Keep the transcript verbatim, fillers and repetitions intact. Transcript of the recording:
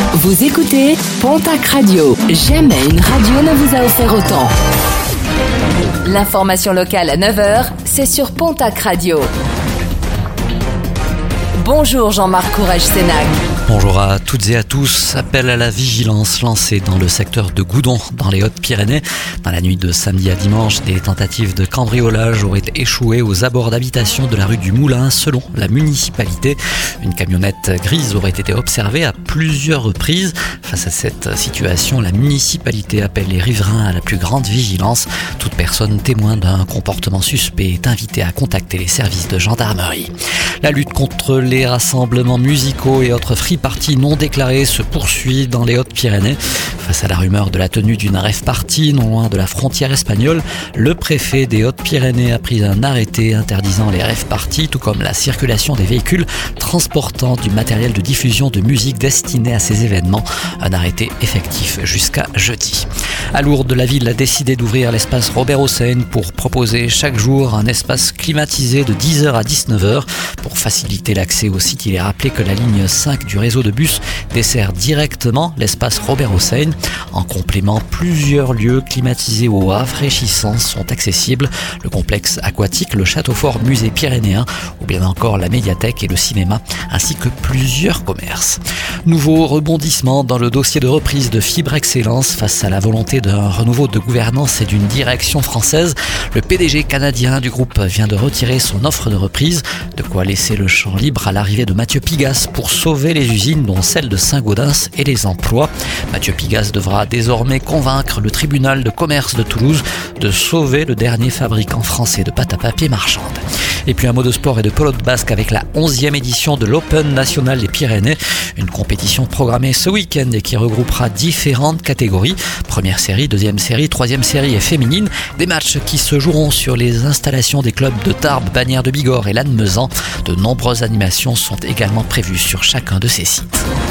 Vous écoutez Pontac Radio. Jamais une radio ne vous a offert autant. L'information locale à neuf heures, c'est sur Pontac Radio. Bonjour Jean-Marc Courage-Sénac. Bonjour à toutes et à tous. Appel à la vigilance lancé dans le secteur de Goudon, dans les Hautes-Pyrénées. Dans la nuit de samedi à dimanche, des tentatives de cambriolage auraient échoué aux abords d'habitation de la rue du Moulin, selon la municipalité. Une camionnette grise aurait été observée à plusieurs reprises. Face à cette situation, la municipalité appelle les riverains à la plus grande vigilance. Toute personne témoin d'un comportement suspect est invitée à contacter les services de gendarmerie. La lutte contre les rassemblements musicaux et autres free-parties non déclarées se poursuit dans les Hautes-Pyrénées. Face à la rumeur de la tenue d'une rave-party non loin de la frontière espagnole, le préfet des Hautes-Pyrénées a pris un arrêté interdisant les rave-parties, tout comme la circulation des véhicules transportant du matériel de diffusion de musique destiné à ces événements. Un arrêté effectif jusqu'à jeudi. À Lourdes, la ville a décidé d'ouvrir l'espace Robert Hossein pour proposer chaque jour un espace climatisé de dix heures à dix-neuf heures. Pour faciliter l'accès au site, il est rappelé que la ligne cinq du réseau de bus dessert directement l'espace Robert Hossein. En complément, plusieurs lieux climatisés ou rafraîchissants sont accessibles. Le complexe aquatique, le château fort musée pyrénéen ou bien encore la médiathèque et le cinéma, ainsi que plusieurs commerces. Nouveau rebondissement dans le dossier de reprise de Fibre Excellence face à la volonté d'un renouveau de gouvernance et d'une direction française. Le P D G canadien du groupe vient de retirer son offre de reprise, de quoi laisser le champ libre à l'arrivée de Mathieu Pigasse pour sauver les usines, dont celle de Saint-Gaudens, et les emplois. Mathieu Pigasse devra désormais convaincre le tribunal de commerce de Toulouse de sauver le dernier fabricant français de pâte à papier marchande. Et puis un mot de sport et de polo de basque avec la onzième édition de l'Open National des Pyrénées, une compétition programmée ce week-end et qui regroupera différentes catégories. Première série, deuxième série, troisième série et féminine. Des matchs qui se joueront sur les installations des clubs de Tarbes, Bagnères de Bigorre et Lannemezan. De nombreuses animations sont également prévues sur chacun de ces sites.